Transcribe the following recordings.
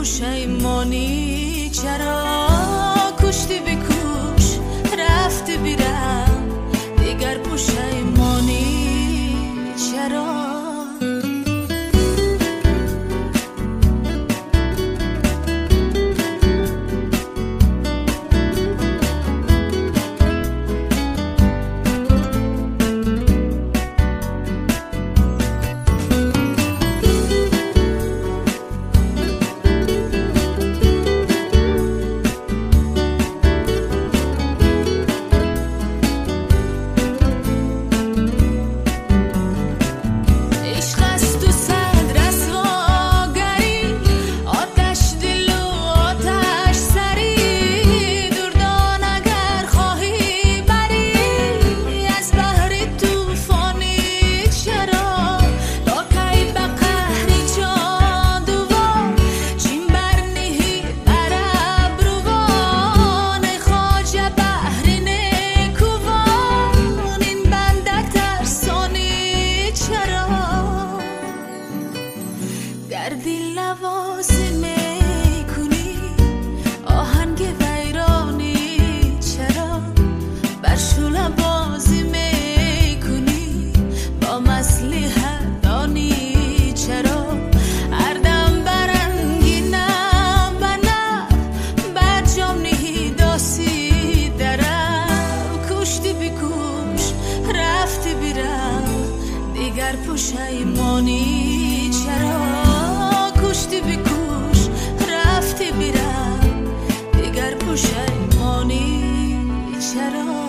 پشیمانی چرا کشتی بکوش رفتی بیرم دیگر پشیمانی چرا گردی لوازم میکنی آهنگ ویرانی چرا بر شوله بازی میکنی با مصلحت دانی چرا هر دم برنگینم بنا بر جام نهی داسی درم کشتی بکوش رفتی بیرم دیگر پشیمانی چرا کشتی بکوش رفتی بیرم دیگر پشیمانی چرا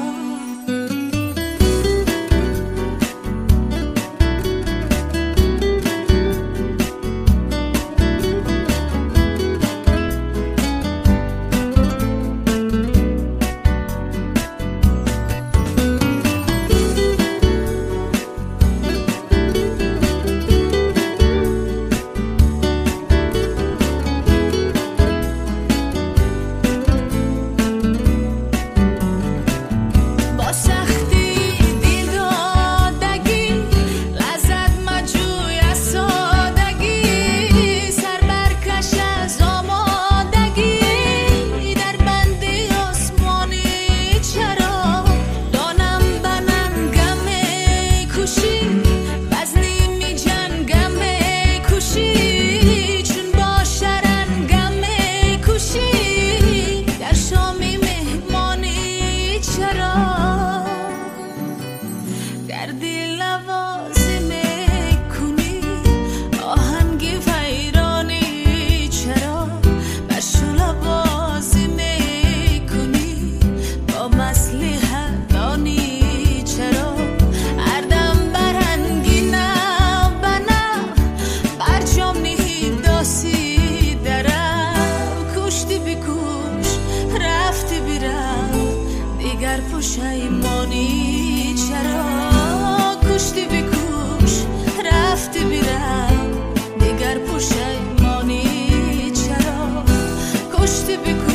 گردی لوازم میکنی آهنگ ویرانی چرا بر شوله بازی میکنی با مصلحت دانی چرا هر دم برنگینم بنا بر جام نهی داسی درم کشتی بکوش رفتی بیرم دیگر پشیمانی چرا کشتی بکوش رفتی بیرم دیگر پشیمانی چرا کشتی بکوش